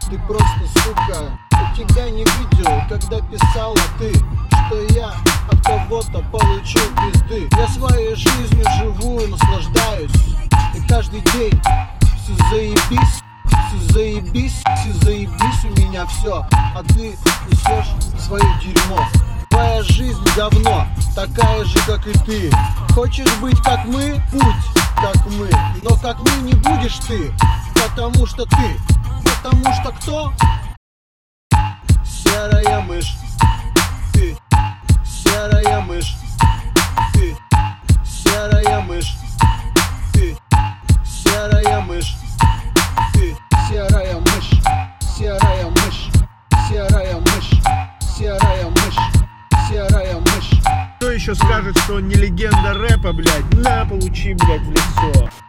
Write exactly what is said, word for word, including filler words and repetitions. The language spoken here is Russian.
ты просто, сука. Я тебя не видел, когда писала ты, что я от кого-то получил пизды. Я своей жизнью живу и наслаждаюсь, и каждый день все заебись, все заебись, все заебись, у меня все, а ты несешь свое дерьмо. Твоя жизнь давно такая же, как и ты. Хочешь быть как мы? Будь как мы. Но как мы не будешь ты, потому что ты, потому что кто? Серая мышь. Ты серая мышь. Ты серая мышь. Ты серая мышь. Ты серая мышь. Серая мышь. Серая мышь. Серая мышь. Серая мышь. Кто еще скажет, что он не легенда рэпа, блядь? На, получи, блядь, в лицо.